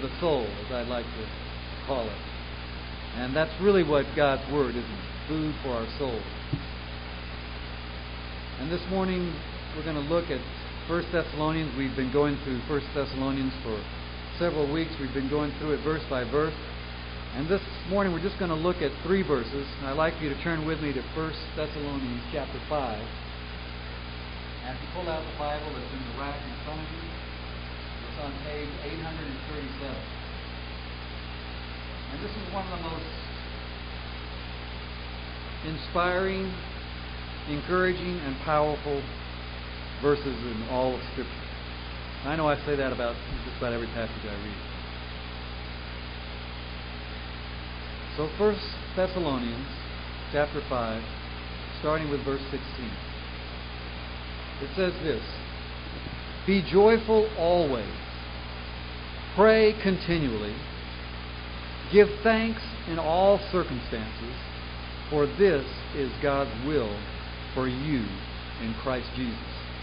the soul, as I'd like to call it. And that's really what God's Word is, food for our soul. And this morning we're going to look at 1 Thessalonians. We've been going through 1 Thessalonians for several weeks. We've been going through it verse by verse. And this morning we're just going to look at 3 verses. And I'd like for you to turn with me to 1 Thessalonians chapter 5. And if you pull out the Bible that's in the rack in front of you, it's on page 837. And this is one of the most inspiring, encouraging, and powerful verses in all of Scripture. I know I say that about just about every passage I read. So 1 Thessalonians chapter 5, starting with verse 16. It says this: "Be joyful always, pray continually, give thanks in all circumstances, for this is God's will for you in Christ Jesus."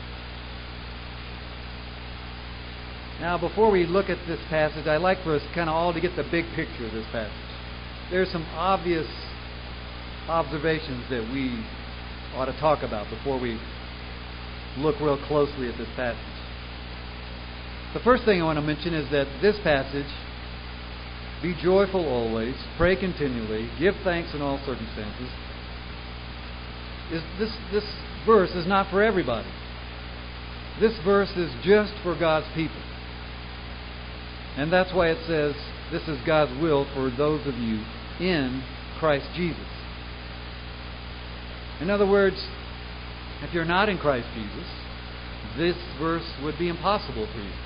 Now, before we look at this passage, I'd like for us kind of all to get the big picture of this passage. There's some obvious observations that we ought to talk about before we look real closely at this passage. The first thing I want to mention is that this passage, be joyful always, pray continually, give thanks in all circumstances, this verse is not for everybody. This verse is just for God's people. And that's why it says this is God's will for those of you in Christ Jesus. In other words, if you're not in Christ Jesus, this verse would be impossible for you.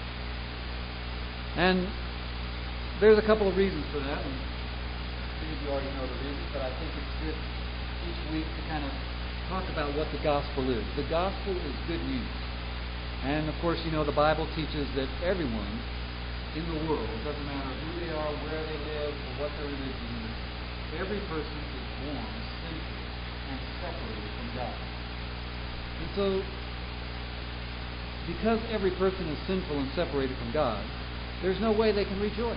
And there's a couple of reasons for that. And some of you already know the reasons, but I think it's good each week to kind of talk about what the gospel is. The gospel is good news. And of course, you know, the Bible teaches that everyone in the world, it doesn't matter who they are, where they live, or what their religion is, every person is born sinful and separated from God. And so, because every person is sinful and separated from God, there's no way they can rejoice.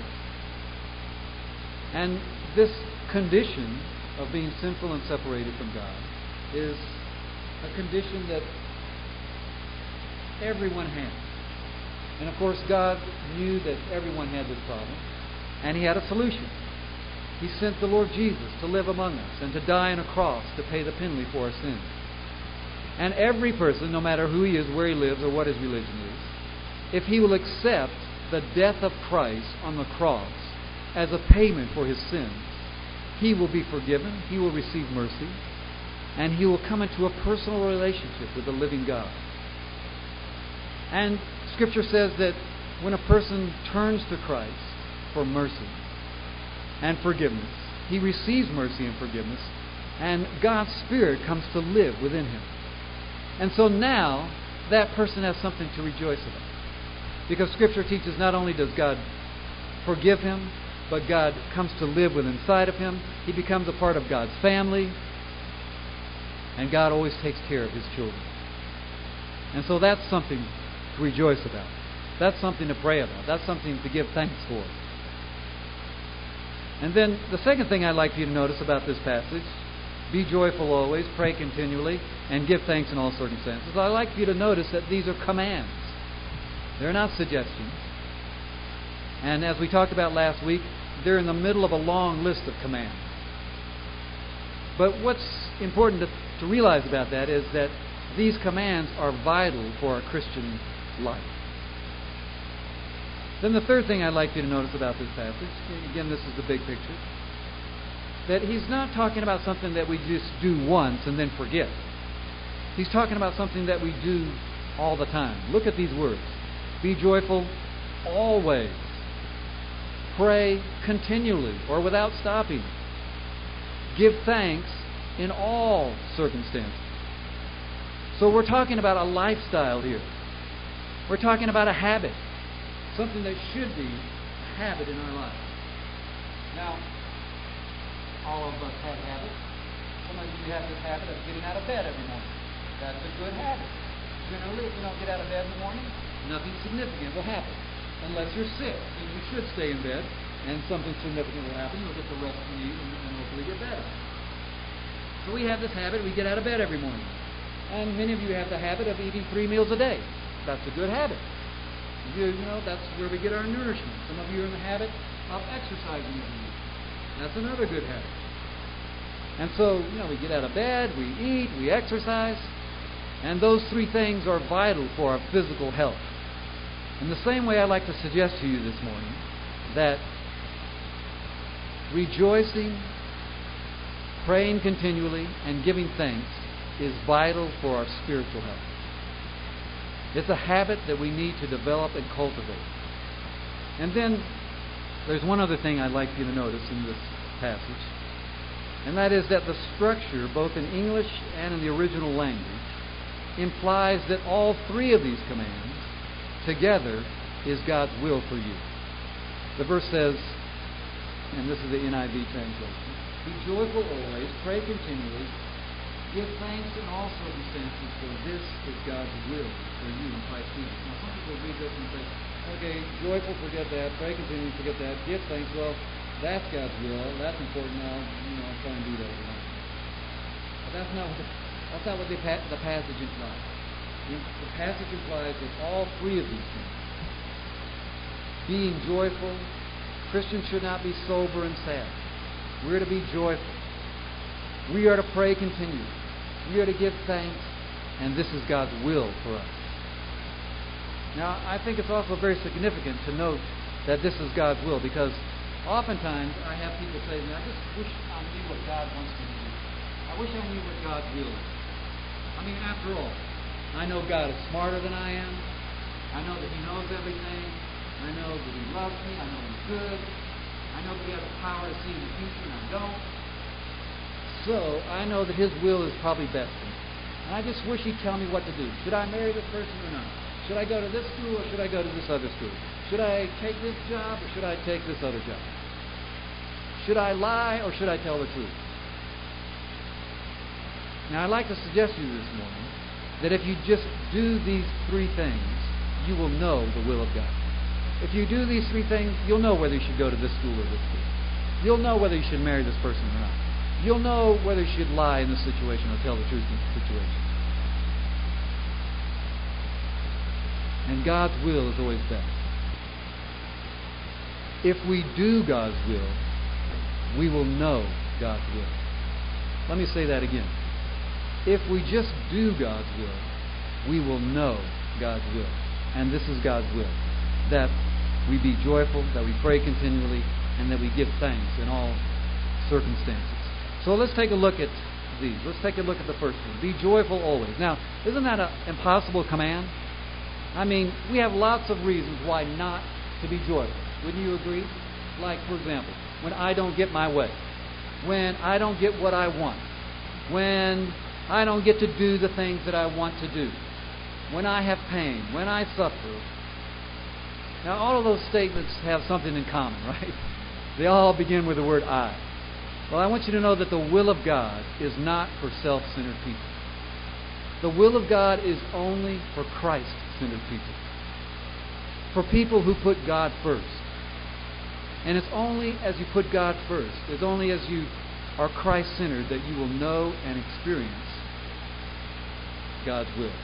And this condition of being sinful and separated from God is a condition that everyone has. And of course, God knew that everyone had this problem, and He had a solution. He sent the Lord Jesus to live among us and to die on a cross to pay the penalty for our sins. And every person, no matter who he is, where he lives, or what his religion is, if he will accept the death of Christ on the cross as a payment for his sins, he will be forgiven, he will receive mercy, and he will come into a personal relationship with the living God. And Scripture says that when a person turns to Christ for mercy and forgiveness, he receives mercy and forgiveness, and God's Spirit comes to live within him. And so now, that person has something to rejoice about. Because Scripture teaches not only does God forgive him, but God comes to live within inside of him. He becomes a part of God's family. And God always takes care of His children. And so that's something to rejoice about. That's something to pray about. That's something to give thanks for. And then the second thing I'd like for you to notice about this passage, be joyful always, pray continually, and give thanks in all circumstances. I'd like for you to notice that these are commands. They're not suggestions. And as we talked about last week, they're in the middle of a long list of commands. But what's important to realize about that is that these commands are vital for our Christian life. Then the third thing I'd like you to notice about this passage, again, this is the big picture, that he's not talking about something that we just do once and then forget. He's talking about something that we do all the time. Look at these words. Be joyful always. Pray continually or without stopping. Give thanks in all circumstances. So we're talking about a lifestyle here. We're talking about a habit. Something that should be a habit in our life. Now, all of us have habits. Some of you have this habit of getting out of bed every morning. That's a good habit. Generally, if you don't get out of bed in the morning, nothing significant will happen. unless you're sick. And you should stay in bed, and something significant will happen. You'll get the rest you need and hopefully get better. So we have this habit. We get out of bed every morning. And many of you have the habit of eating 3 meals a day. That's a good habit. You know, that's where we get our nourishment. Some of you are in the habit of exercising every week. That's another good habit. And so, we get out of bed, we eat, we exercise, and those 3 things are vital for our physical health. In the same way, I'd like to suggest to you this morning that rejoicing, praying continually, and giving thanks is vital for our spiritual health. It's a habit that we need to develop and cultivate. And then there's one other thing I'd like you to notice in this passage, and that is that the structure, both in English and in the original language, implies that all 3 of these commands together is God's will for you. The verse says, and this is the NIV translation, "Be joyful always, pray continually, give thanks in all circumstances, for this is God's will for you in Christ Jesus." Now, some people read this and say, okay, joyful, forget that. Pray continually, forget that. Give thanks, well, that's God's will. That's important. I'll try and do that every once in a while. But that's not what the passage implies. The passage implies that all 3 of these things, being joyful, Christians should not be sober and sad. We're to be joyful. We are to pray continually. We are to give thanks, and this is God's will for us. Now, I think it's also very significant to note that this is God's will, because oftentimes I have people say to me, I just wish I knew what God wants me to do. I wish I knew what God's will is. I mean, after all, I know God is smarter than I am. I know that He knows everything. I know that He loves me. I know He's good. I know that He has the power to see in the future, and I don't. So, I know that His will is probably best for me. And I just wish He'd tell me what to do. Should I marry this person or not? Should I go to this school or should I go to this other school? Should I take this job or should I take this other job? Should I lie or should I tell the truth? Now, I'd like to suggest to you this morning that if you just do these 3 things, you will know the will of God. If you do these 3 things, you'll know whether you should go to this school or this school. You'll know whether you should marry this person or not. You'll know whether you should lie in this situation or tell the truth in this situation. And God's will is always best. If we do God's will, we will know God's will. Let me say that again. If we just do God's will, we will know God's will. And this is God's will. That we be joyful, that we pray continually, and that we give thanks in all circumstances. So let's take a look at these. Let's take a look at the first one. Be joyful always. Now, isn't that an impossible command? I mean, we have lots of reasons why not to be joyful. Wouldn't you agree? Like, for example, when I don't get my way. When I don't get what I want. When I don't get to do the things that I want to do. When I have pain. When I suffer. Now, all of those statements have something in common, right? They all begin with the word I. Well, I want you to know that the will of God is not for self-centered people. The will of God is only for Christ-centered people. For people who put God first. And it's only as you put God first, it's only as you are Christ-centered that you will know and experience God's will.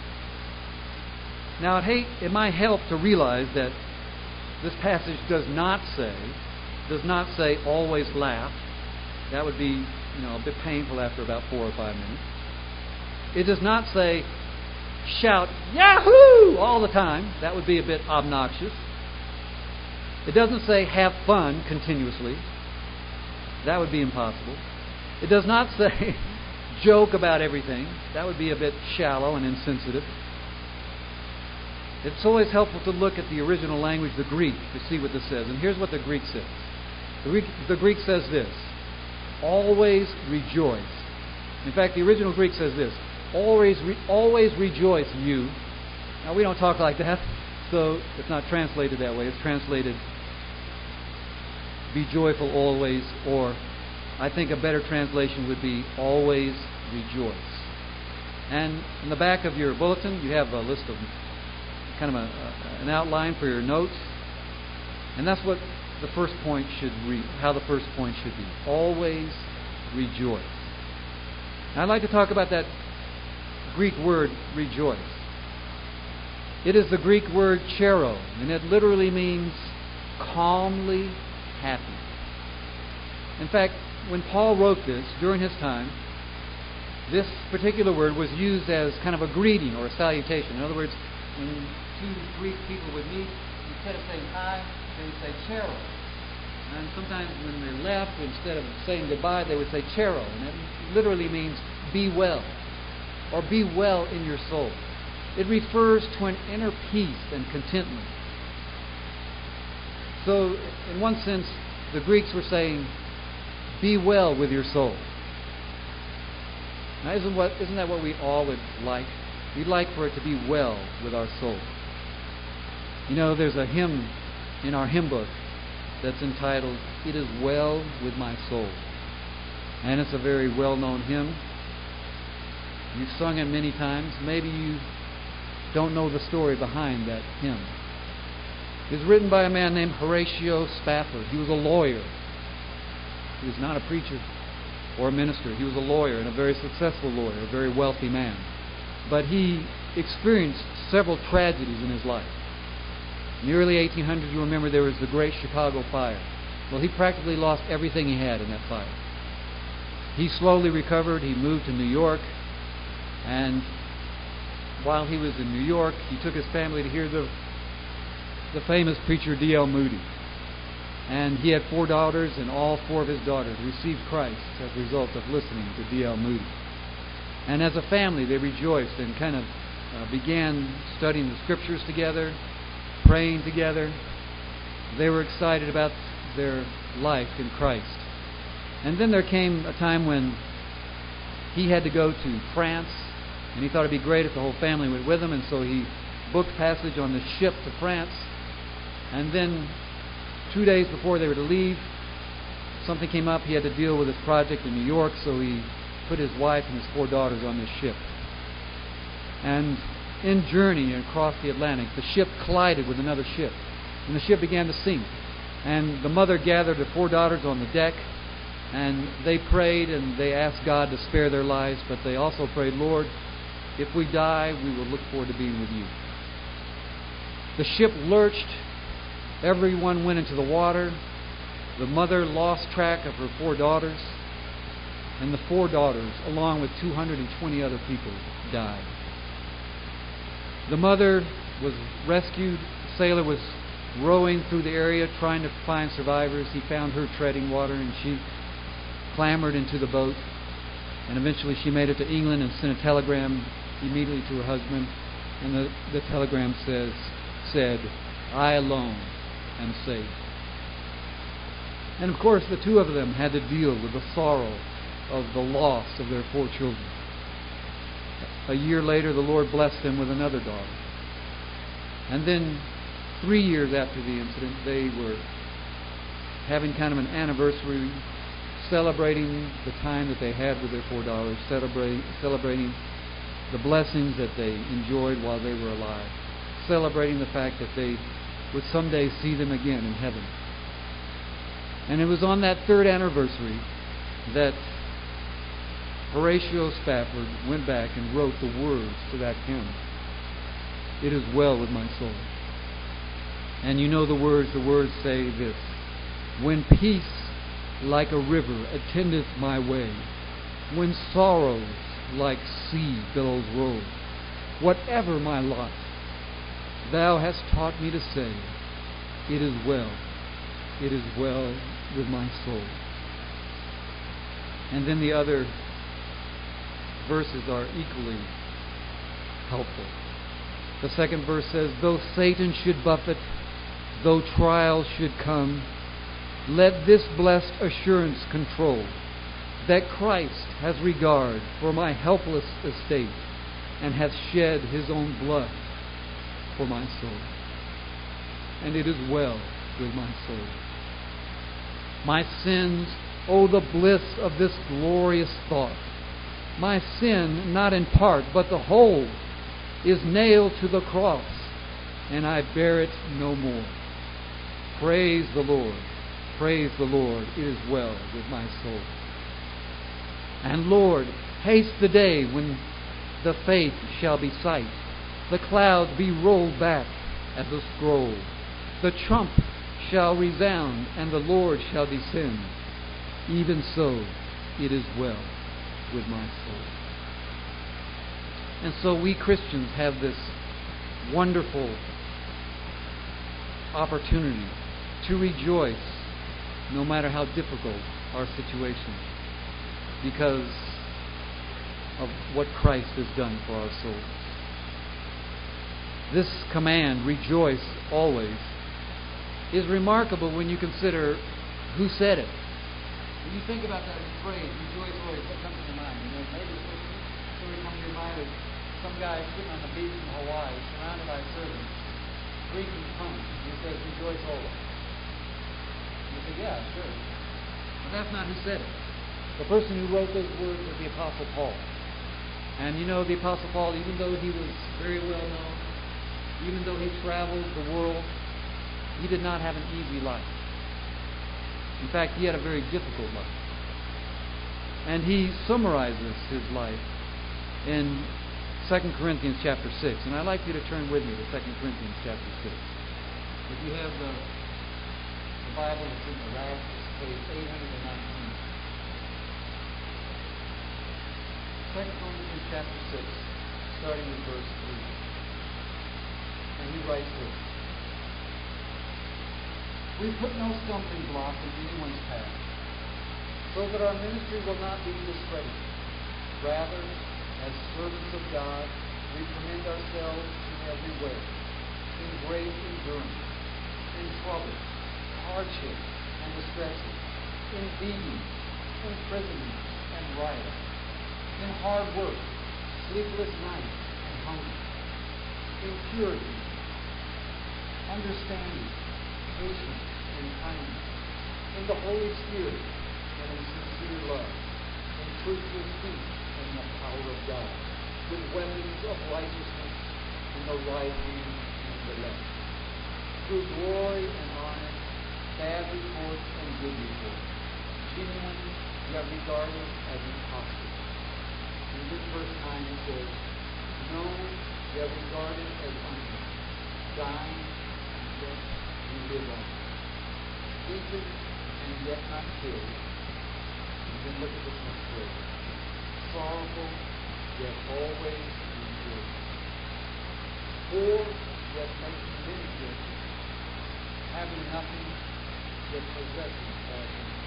Now, it might help to realize that this passage does not say always laugh. That would be, a bit painful after about 4 or 5 minutes. It does not say shout Yahoo all the time. That would be a bit obnoxious. It doesn't say have fun continuously. That would be impossible. It does not say joke about everything. That would be a bit shallow and insensitive. It's always helpful to look at the original language, the Greek, to see what this says. And here's what the Greek says. The Greek says this: always rejoice. In fact, the original Greek says this: always rejoice, you. Now, we don't talk like that, so it's not translated that way. It's translated be joyful always, or I think a better translation would be always rejoice. And in the back of your bulletin, you have a list of kind of an outline for your notes. And that's what the first point should read, how the first point should be. Always rejoice. Now, I'd like to talk about that Greek word rejoice. It is the Greek word chero, and it literally means calmly happy. In fact, when Paul wrote this during his time, this particular word was used as kind of a greeting or a salutation. In other words, when two Greek people would meet, instead of saying hi, they would say chero. And sometimes when they left, instead of saying goodbye, they would say chero. And it literally means be well, or be well in your soul. It refers to an inner peace and contentment. So, in one sense, the Greeks were saying, be well with your soul. Now, isn't that what we all would like? We'd like for it to be well with our soul. You know, there's a hymn in our hymn book that's entitled, It Is Well With My Soul. And it's a very well-known hymn. You've sung it many times. Maybe you don't know the story behind that hymn. It was written by a man named Horatio Spafford. He was a lawyer. He was not a preacher or a minister. He was a lawyer, and a very successful lawyer, a very wealthy man. But he experienced several tragedies in his life. In the early 1800s, you remember there was the Great Chicago Fire. Well, he practically lost everything he had in that fire. He slowly recovered. He moved to New York, and while he was in New York, he took his family to hear the famous preacher D.L. Moody. And he had 4 daughters, and all 4 of his daughters received Christ as a result of listening to D.L. Moody. And as a family, they rejoiced and kind of began studying the Scriptures together, praying together. They were excited about their life in Christ. And then there came a time when he had to go to France, and he thought it'd be great if the whole family went with him, and so he booked passage on the ship to France. And then 2 days before they were to leave, something came up. He had to deal with his project in New York, so he put his wife and his 4 daughters on this ship. And in journeying across the Atlantic, the ship collided with another ship, and the ship began to sink. And the mother gathered her 4 daughters on the deck, and they prayed and they asked God to spare their lives, but they also prayed, Lord, if we die, we will look forward to being with you. The ship lurched. Everyone went into the water. The mother lost track of her 4 daughters, and the 4 daughters, along with 220 other people, died. The mother was rescued. The sailor was rowing through the area trying to find survivors. He found her treading water, and she clambered into the boat. And eventually she made it to England and sent a telegram immediately to her husband. And the telegram said, I alone am saved. And of course, the 2 of them had to deal with the sorrow of the loss of their 4 children. A year later, the Lord blessed them with another daughter. And then 3 years after the incident, they were having kind of an anniversary, celebrating the time that they had with their 4 daughters, celebrating the blessings that they enjoyed while they were alive, celebrating the fact that they would someday see them again in heaven. And it was on that 3rd anniversary that Horatio Spafford went back and wrote the words to that hymn, It Is Well With My Soul. And you know the words say this, When peace like a river attendeth my way, when sorrows like sea billows roll, whatever my lot, Thou hast taught me to say, It is well with my soul. And then the other verses are equally helpful. The 2nd verse says, Though Satan should buffet, though trials should come, let this blessed assurance control, that Christ has regard for my helpless estate, and hath shed his own blood for my soul. And it is well with my soul. My sins, oh, the bliss of this glorious thought. My sin, not in part, but the whole, is nailed to the cross, and I bear it no more. Praise the Lord. Praise the Lord. It is well with my soul. And Lord, haste the day when the faith shall be sight, the clouds be rolled back as a scroll. The trump shall resound, and the Lord shall descend. Even so, it is well with my soul. And so we Christians have this wonderful opportunity to rejoice no matter how difficult our situation, because of what Christ has done for our souls. This command, rejoice always, is remarkable when you consider who said it. When you think about that phrase, rejoice always, what comes to your mind? Maybe the first story comes to your mind is some guy sitting on the beach in Hawaii, surrounded by servants, drinking punch, and he says, rejoice always. You say, yeah, sure. But that's not who said it. The person who wrote those words was the Apostle Paul. And you know, the Apostle Paul, even though he was very well known, even though he traveled the world, he did not have an easy life. In fact, he had a very difficult life. And he summarizes his life in 2 Corinthians chapter 6. And I'd like you to turn with me to 2 Corinthians chapter 6. If you have the Bible, it's in the rack, it's page 819. 2 Corinthians chapter 6, starting with verse 3. And he writes this: We put no stumbling block in anyone's path, so that our ministry will not be discredited. Rather, as servants of God, we commend ourselves in every way, in great endurance, in trouble, hardship, and distresses, in beatings, imprisonment, and riots, in hard work, sleepless nights, and hunger, in purity, understanding, patience, and kindness, in the Holy Spirit, and in sincere love, in truthful speech, and in the power of God, with weapons of righteousness in the right hand and the left, through glory and honor, bad report and good report, genuine yet regarded as impossible. In this verse 9 it says, known yet regarded as unknown, dying and yet we live on, beaten and yet not killed. And then look at this next phrase: sorrowful yet always rejoicing, poor yet making many rich, having nothing yet possessing all things.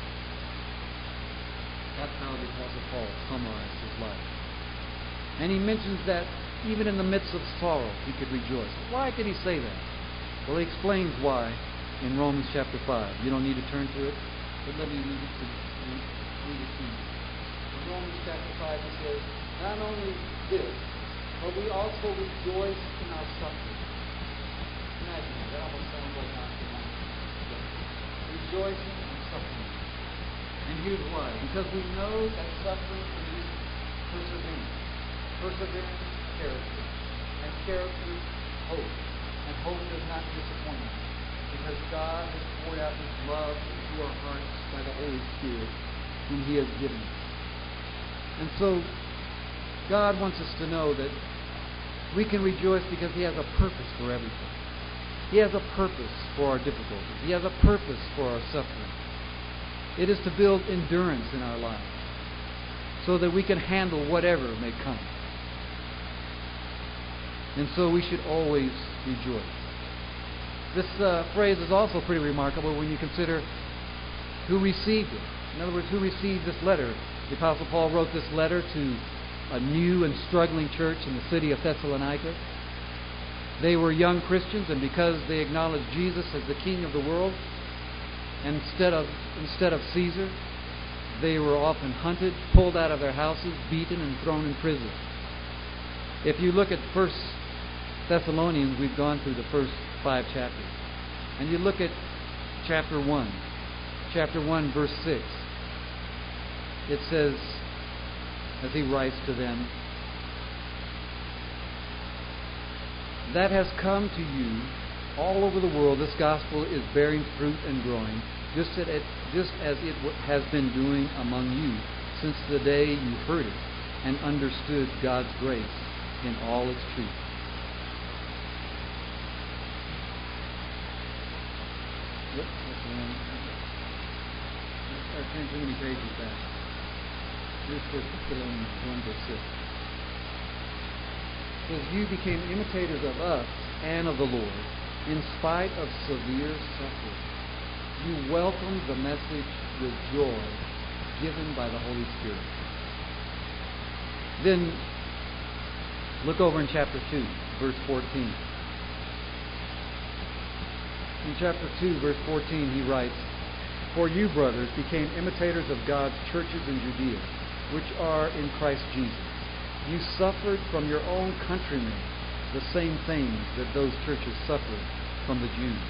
That's how the Apostle Paul summarized his life. And he mentions that even in the midst of sorrow, he could rejoice. Why did he say that? Well, he explains why in Romans chapter 5. You don't need to turn to it, but let me read it to you. In Romans chapter 5, he says, not only this, but we also rejoice in our suffering. Imagine that. That almost sounds like oxymoron. Rejoicing and suffering. And here's why. Because we know that suffering produces perseverance. Perseverance, character. And character, hope. And hope does not disappoint us, because God has poured out His love into our hearts by the Holy Spirit, whom He has given us. And so, God wants us to know that we can rejoice because He has a purpose for everything. He has a purpose for our difficulties. He has a purpose for our suffering. It is to build endurance in our lives, so that we can handle whatever may come. And so we should always rejoice. This phrase is also pretty remarkable when you consider who received it. In other words, who received this letter. The Apostle Paul wrote this letter to a new and struggling church in the city of Thessalonica. They were young Christians, and because they acknowledged Jesus as the King of the world, and instead of Caesar, they were often hunted, pulled out of their houses, beaten, and thrown in prison. If you look at 1 Thessalonians, we've gone through the first 5 chapters, and you look at chapter 1, verse 6, it says, as he writes to them, that has come to you all over the world, this gospel is bearing fruit and growing, just as it has been doing among you since the day you heard it and understood God's grace in all its truth. I turned too many pages back. Here's 1 Thessalonians 1, verse 6. It says, you became imitators of us and of the Lord in spite of severe suffering. You welcomed the message with joy given by the Holy Spirit. Then look over in chapter 2, verse 14. In chapter 2, verse 14, he writes, for you, brothers, became imitators of God's churches in Judea, which are in Christ Jesus. You suffered from your own countrymen the same things that those churches suffered from the Jews.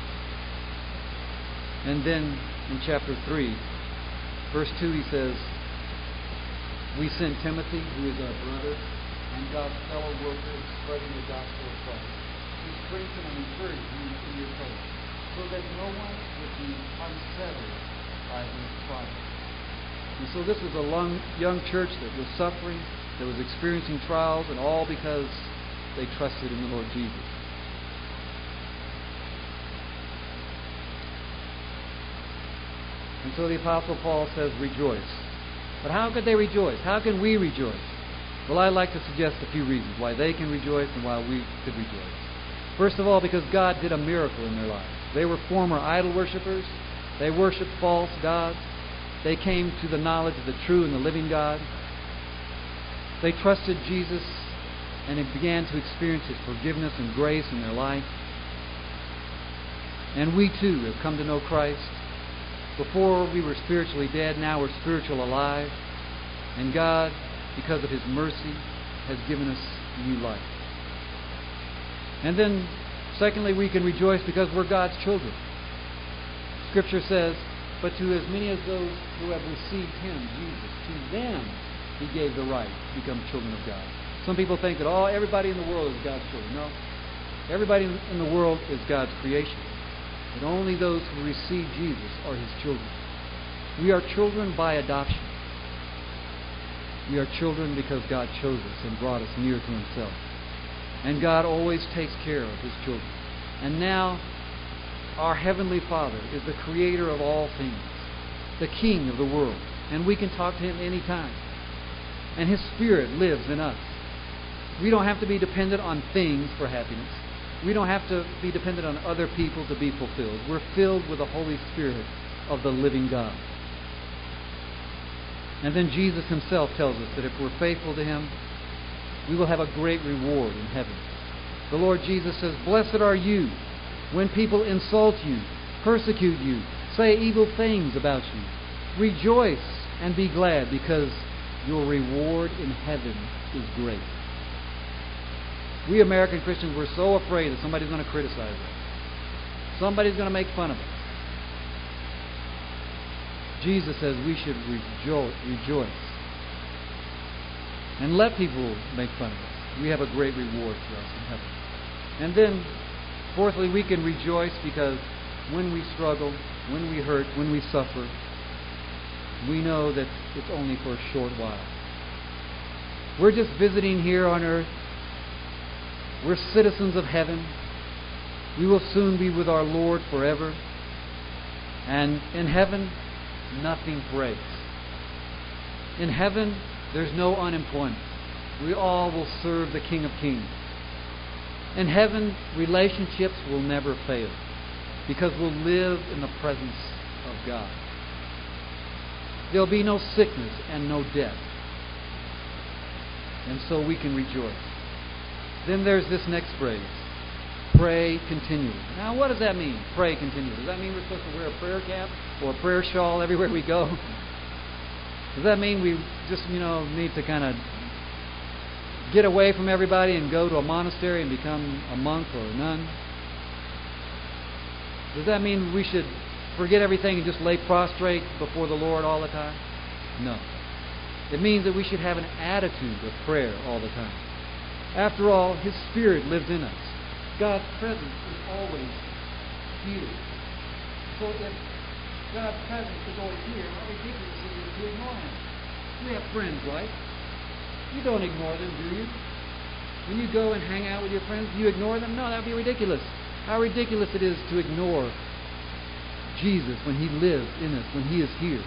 And then in chapter 3, verse 2, he says, we sent Timothy, who is our brother and God's fellow worker in spreading the gospel of Christ, to strengthen and encourage you in your faith, so that no one would be unsettled by his trials. And so this was a young church that was suffering, that was experiencing trials, and all because they trusted in the Lord Jesus. And so the Apostle Paul says, rejoice. But how could they rejoice? How can we rejoice? Well, I'd like to suggest a few reasons why they can rejoice and why we could rejoice. First of all, because God did a miracle in their lives. They were former idol worshippers. They worshiped false gods. They came to the knowledge of the true and the living God. They trusted Jesus and they began to experience His forgiveness and grace in their life. And we too have come to know Christ. Before we were spiritually dead, now we're spiritual alive. And God, because of His mercy, has given us new life. And then, secondly, we can rejoice because we're God's children. Scripture says, but to as many as those who have received Him, Jesus, to them He gave the right to become children of God. Some people think that everybody in the world is God's children. No. Everybody in the world is God's creation. But only those who receive Jesus are His children. We are children by adoption. We are children because God chose us and brought us near to Himself. And God always takes care of His children. And now, our Heavenly Father is the Creator of all things, the King of the world. And we can talk to Him anytime. And His Spirit lives in us. We don't have to be dependent on things for happiness. We don't have to be dependent on other people to be fulfilled. We're filled with the Holy Spirit of the living God. And then Jesus Himself tells us that if we're faithful to Him, we will have a great reward in heaven. The Lord Jesus says, blessed are you when people insult you, persecute you, say evil things about you. Rejoice and be glad, because your reward in heaven is great. We American Christians, we're so afraid that somebody's going to criticize us. Somebody's going to make fun of us. Jesus says we should rejoice. And let people make fun of us. We have a great reward for us in heaven. And then, fourthly, we can rejoice because when we struggle, when we hurt, when we suffer, we know that it's only for a short while. We're just visiting here on earth. We're citizens of heaven. We will soon be with our Lord forever. And in heaven, nothing breaks. In heaven, there's no unemployment. We all will serve the King of Kings. In heaven, relationships will never fail because we'll live in the presence of God. There'll be no sickness and no death. And so we can rejoice. Then there's this next phrase, pray continually. Now, what does that mean, pray continually? Does that mean we're supposed to wear a prayer cap or a prayer shawl everywhere we go? Does that mean we just, need to kind of get away from everybody and go to a monastery and become a monk or a nun? Does that mean we should forget everything and just lay prostrate before the Lord all the time? No. It means that we should have an attitude of prayer all the time. After all, His Spirit lives in us. God's presence is always here. So if God's presence is always here, how ridiculous it is to ignore Him. We have friends, right? You don't ignore them, do you? When you go and hang out with your friends, do you ignore them? No, that would be ridiculous. How ridiculous it is to ignore Jesus when He lives in us, when He is here.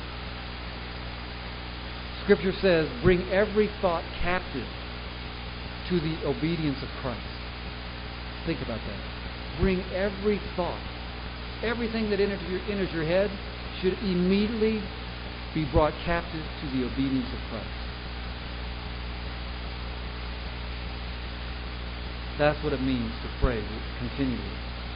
Scripture says, bring every thought captive to the obedience of Christ. Think about that. Bring every thought. Everything that enters your head should immediately be brought captive to the obedience of Christ. That's what it means to pray continually.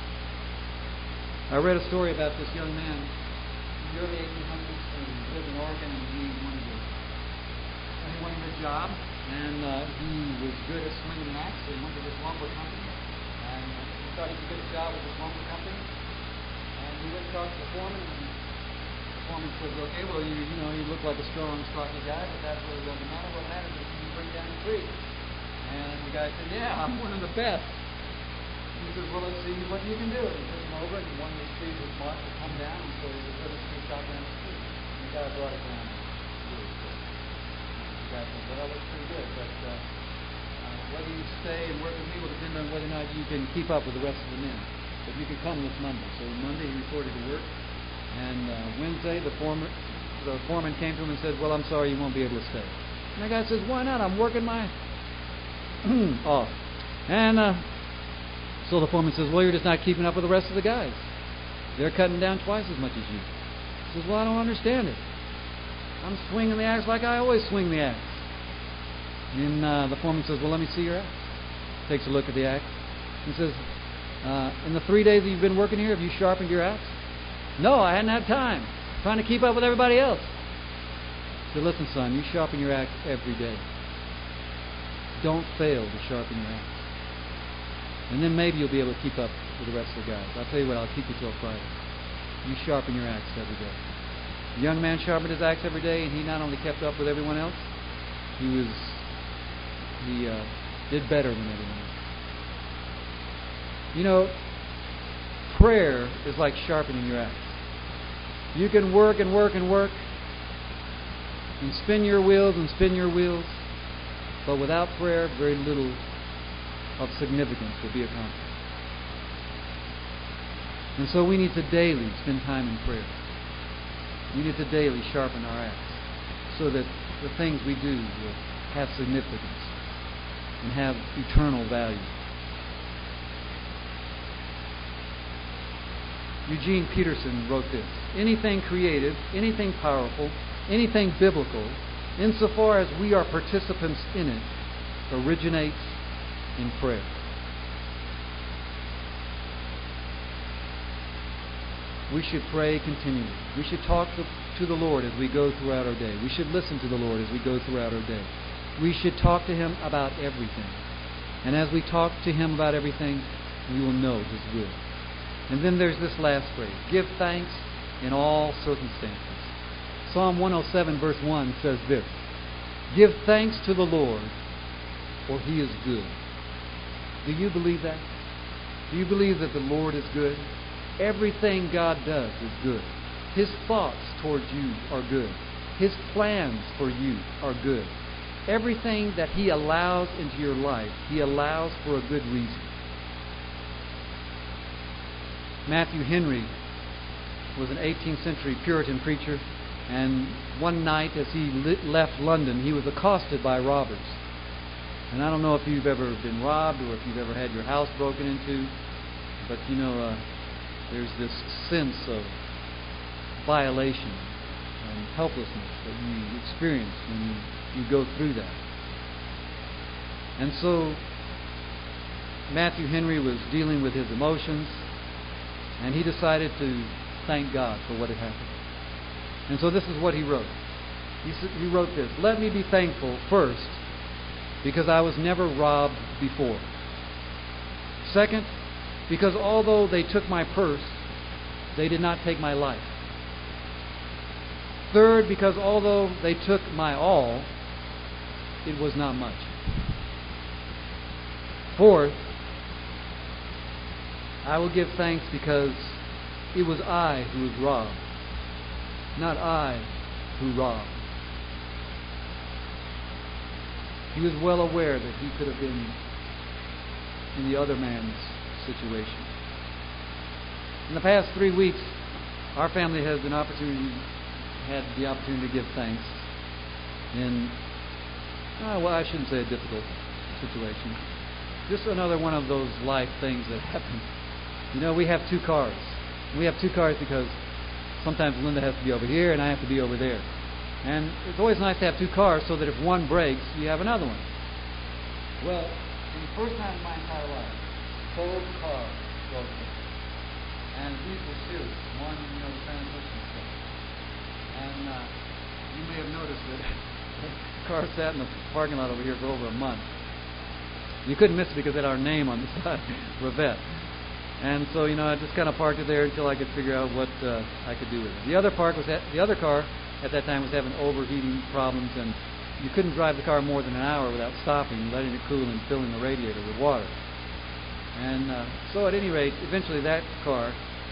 I read a story about this young man in the early 1800s who lived in Oregon, and he wanted a job, and he was good at swinging an axe, so he went to this lumber company, and he thought he could get a job with this lumber company, and he went and talked to the foreman, and the foreman said, okay, well, you look like a strong, stocky guy, but that really doesn't matter. What matters is can you bring down a tree? And the guy said, yeah, I'm one of the best. He says, well, let's see what you can do. And he took him over, and one of the trees was marked to come down, and so he said, well, let's chop down the tree. And the guy brought it down really quick. The guy said, well, that looks pretty good, but whether you stay and work with me will depend on whether or not you can keep up with the rest of the men. But you can come this Monday. So Monday he reported to work, and Wednesday the foreman came to him and said, well, I'm sorry, you won't be able to stay. And the guy says, why not? I'm working my off. And so the foreman says, well, you're just not keeping up with the rest of the guys. They're cutting down twice as much as you. He says, well, I don't understand it. I'm swinging the axe like I always swing the axe. And the foreman says, well, let me see your axe. Takes a look at the axe. He says, in the 3 days that you've been working here, have you sharpened your axe? No, I hadn't had time. Trying to keep up with everybody else. He said, listen, son, you sharpen your axe every day. Don't fail to sharpen your axe. And then maybe you'll be able to keep up with the rest of the guys. I'll tell you what, I'll keep you till Friday. You sharpen your axe every day. The young man sharpened his axe every day, and he not only kept up with everyone else, he did better than everyone else. You know, prayer is like sharpening your axe. You can work and work and work and spin your wheels and spin your wheels, but without prayer, very little of significance will be accomplished. And so we need to daily spend time in prayer. We need to daily sharpen our axe so that the things we do will have significance and have eternal value. Eugene Peterson wrote this: anything creative, anything powerful, anything biblical, insofar as we are participants in it, originates in prayer. We should pray continually. We should talk to the Lord as we go throughout our day. We should listen to the Lord as we go throughout our day. We should talk to Him about everything. And as we talk to Him about everything, we will know His will. And then there's this last phrase: give thanks in all circumstances. Psalm 107 verse 1 says this: give thanks to the Lord, for He is good. Do you believe that? Do you believe that the Lord is good? Everything God does is good. His thoughts towards you are good. His plans for you are good. Everything that He allows into your life, He allows for a good reason. Matthew Henry was an 18th century Puritan preacher, and one night as he left London, he was accosted by robbers. And I don't know if you've ever been robbed or if you've ever had your house broken into, but there's this sense of violation and helplessness that you experience when you go through that. And so Matthew Henry was dealing with his emotions, and he decided to thank God for what had happened. And so this is what he wrote. He wrote this: let me be thankful first because I was never robbed before. Second, because although they took my purse, they did not take my life. Third, because although they took my all, it was not much. Fourth, I will give thanks because it was I who was robbed, not I who robbed. He was well aware that he could have been in the other man's situation. In the past 3 weeks, our family has had the opportunity to give thanks in, I shouldn't say a difficult situation. Just another one of those life things that happen. We have 2 cars. We have 2 cars because sometimes Linda has to be over here and I have to be over there. And it's always nice to have 2 cars so that if one breaks, you have another one. Well, in the first time in my entire life, both cars broke down. And these were serious. One, the transmission stuff. And you may have noticed that the car sat in the parking lot over here for over a month. You couldn't miss it because it had our name on the side, Revette. And so, I just kind of parked it there until I could figure out what I could do with it. The other car at that time was having overheating problems, and you couldn't drive the car more than an hour without stopping, letting it cool, and filling the radiator with water. And so, at any rate, eventually that car,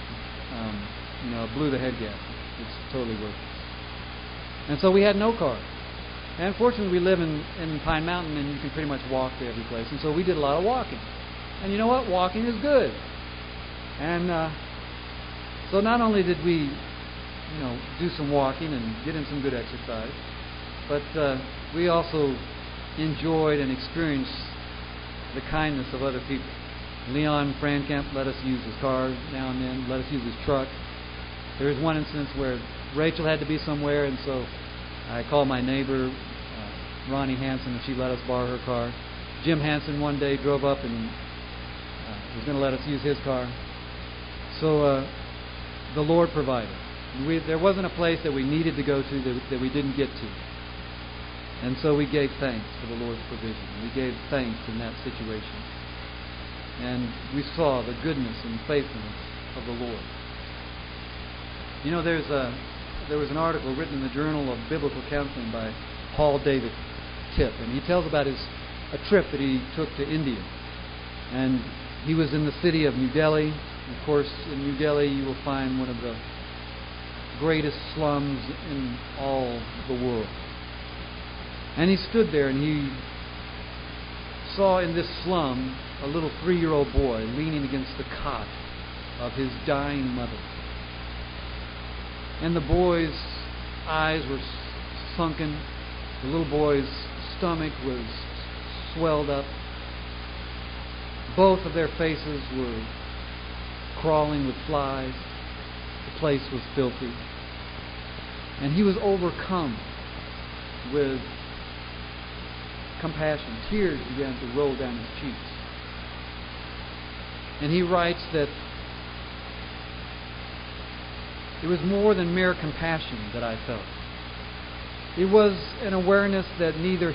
blew the head gasket. It's totally worthless. And so we had no car. And fortunately, we live in Pine Mountain, and you can pretty much walk to every place. And so we did a lot of walking. And you know what? Walking is good. And so not only did we, do some walking and get in some good exercise, but we also enjoyed and experienced the kindness of other people. Leon Frankamp let us use his car now and then, let us use his truck. There was one instance where Rachel had to be somewhere, and so I called my neighbor, Ronnie Hansen, and she let us borrow her car. Jim Hansen one day drove up and was going to let us use his car. So the Lord provided. There wasn't a place that we needed to go to that we didn't get to. And so we gave thanks for the Lord's provision. We gave thanks in that situation. And we saw the goodness and faithfulness of the Lord. There was an article written in the Journal of Biblical Counseling by Paul David Tipp, and he tells about a trip that he took to India. And he was in the city of New Delhi. Of course, in New Delhi you will find one of the greatest slums in all the world. And he stood there and he saw in this slum a little 3-year-old boy leaning against the cot of his dying mother. And the boy's eyes were sunken. The little boy's stomach was swelled up. Both of their faces were crawling with flies. The place was filthy. And he was overcome with compassion. Tears began to roll down his cheeks. And he writes that it was more than mere compassion that I felt. It was an awareness that neither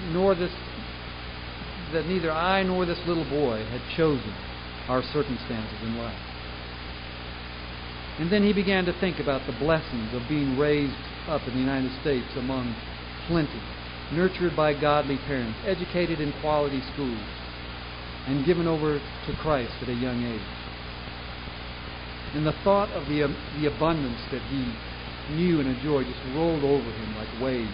I nor this little boy had chosen our circumstances in life. And then he began to think about the blessings of being raised up in the United States among plenty, nurtured by godly parents, educated in quality schools, and given over to Christ at a young age. And the thought of the abundance that he knew and enjoyed just rolled over him like waves.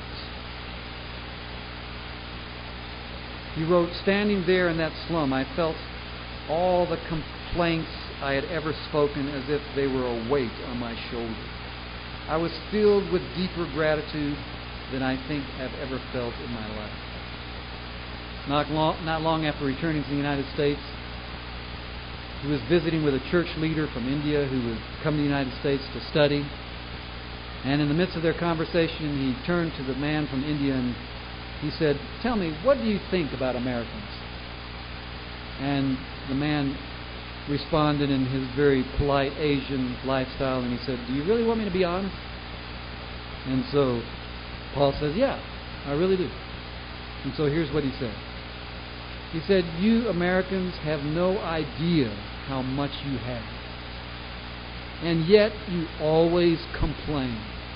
He wrote, "Standing there in that slum, I felt all the complaints I had ever spoken as if they were a weight on my shoulder. I was filled with deeper gratitude than I think I've ever felt in my life." Not long after returning to the United States, he was visiting with a church leader from India who had come to the United States to study. And in the midst of their conversation, he turned to the man from India and he said, "Tell me, what do you think about Americans?" And the man responded in his very polite Asian lifestyle, and he said, "Do you really want me to be honest?" And so Paul says, "Yeah, I really do." And so here's what he said. He said, "You Americans have no idea how much you have. And yet you always complain."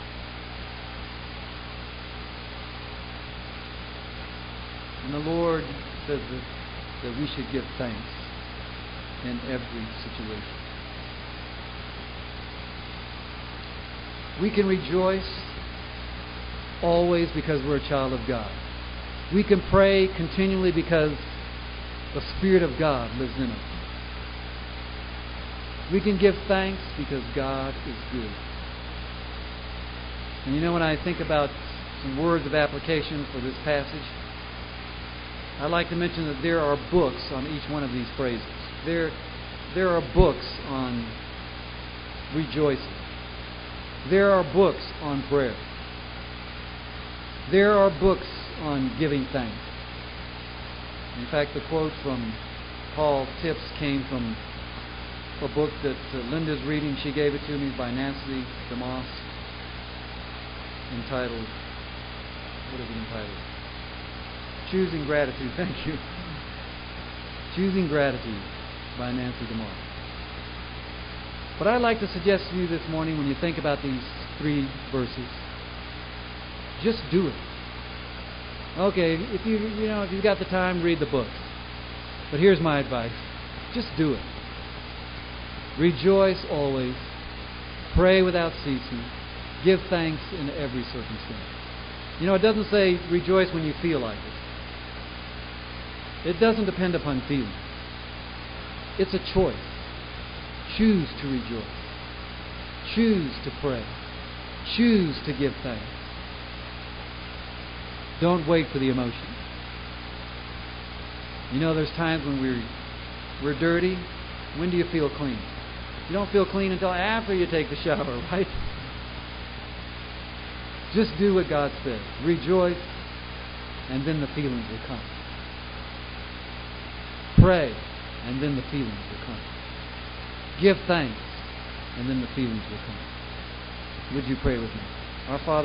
And the Lord says that we should give thanks in every situation. We can rejoice always because we're a child of God. We can pray continually because the Spirit of God lives in us. We can give thanks because God is good. And you know, when I think about some words of application for this passage, I'd like to mention that there are books on each one of these phrases. There are books on rejoicing. There are books on prayer. There are books on giving thanks. In fact, the quote from Paul Tips came from a book that Linda's reading. She gave it to me by Nancy DeMoss, entitled, what is it entitled? Choosing Gratitude. Thank you. Choosing Gratitude by Nancy DeMoss. But I'd like to suggest to you this morning, when you think about these 3 verses, just do it. Okay, if you've got the time, read the books. But here's my advice. Just do it. Rejoice always. Pray without ceasing. Give thanks in every circumstance. You know, it doesn't say rejoice when you feel like it. It doesn't depend upon feeling. It's a choice. Choose to rejoice. Choose to pray. Choose to give thanks. Don't wait for the emotions. You know, there's times when we're dirty. When do you feel clean? You don't feel clean until after you take the shower, right? Just do what God says. Rejoice, and then the feelings will come. Pray, and then the feelings will come. Give thanks, and then the feelings will come. Would you pray with me? Our Father,